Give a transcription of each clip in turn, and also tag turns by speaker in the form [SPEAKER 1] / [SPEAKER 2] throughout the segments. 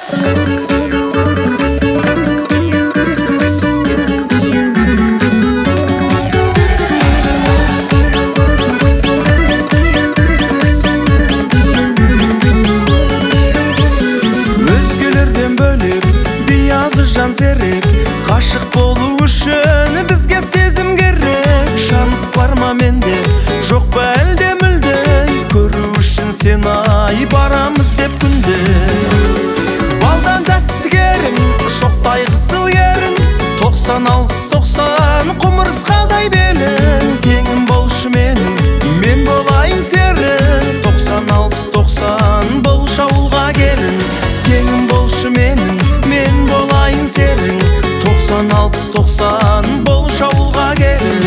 [SPEAKER 1] Өзгелерден бөліп биязы жан серек, ғашық болу үшін бізге сезім керек. Шанс бар ма менде, жоқ па әлде мүлде, көру үшін сен ай барамыз деп күнде. Балдан тәтті керім, шоқтай қызыл ерін, 90 алпыс 90 құмырсқадай белің. Теңім болшы менің, мен болайын серік, 90 алпыс 90 болшы ауылға келін. Теңім болшы менің, мен болайын серің, 90 алпыс 90 болшы ауылға келін.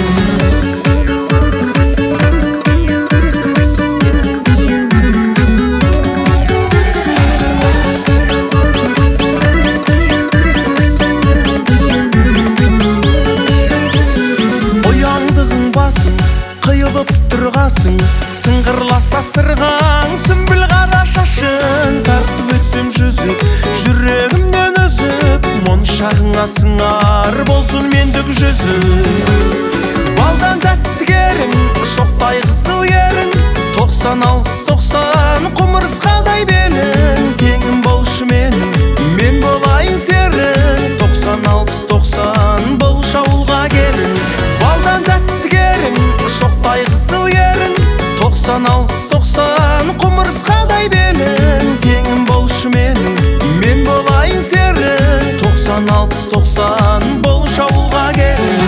[SPEAKER 1] Қиылып тұрғасың, сыңғырласа сырғаң, сүмбіл қара шашың. Тартып өтсем жүзіп, жүрегімнен өзіп, моншағыңа сыңар болсын мендік жүзіп. Балдан тәтті керім, шоқтай қызыл ерін, 90 алпыс 90 құмырсқадай белің. Теңім болшы менің, мен болайын серік, 90 алпыс 90 болшы ауылға келін. Балдан тәтті керім, шоқтай қызыл ерін, 90 алпыс 90 құмырсқадай белің. Теңім болшы менің, мен болайын серік, 90 алпыс 90 болшы ауылға келін.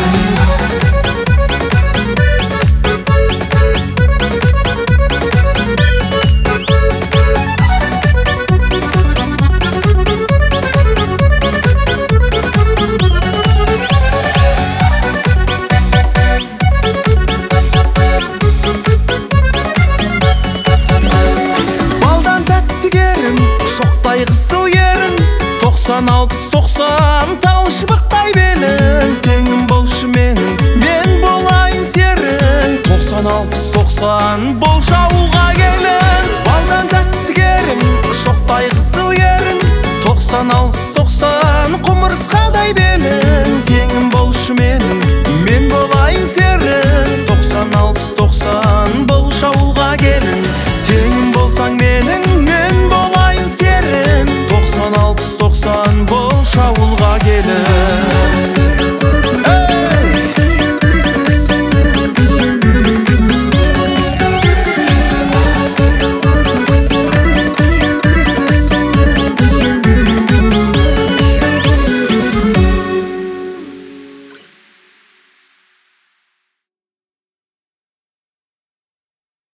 [SPEAKER 1] Шоқтай қызыл ерін, 90 алпыс 90 тал шыбықтай белің. Теңім болшы менің, мен болайын серік, 90 алпыс 90 болшы ауылға келін. Балдан тәтті керім, шоқтай қызыл ерін, 90 алпыс 90 құмырсқадай белің. Теңім болшы менің, мен болайын серік, 90 алпыс 90 болшы ауылға келін. Теңім болсаң менің, мен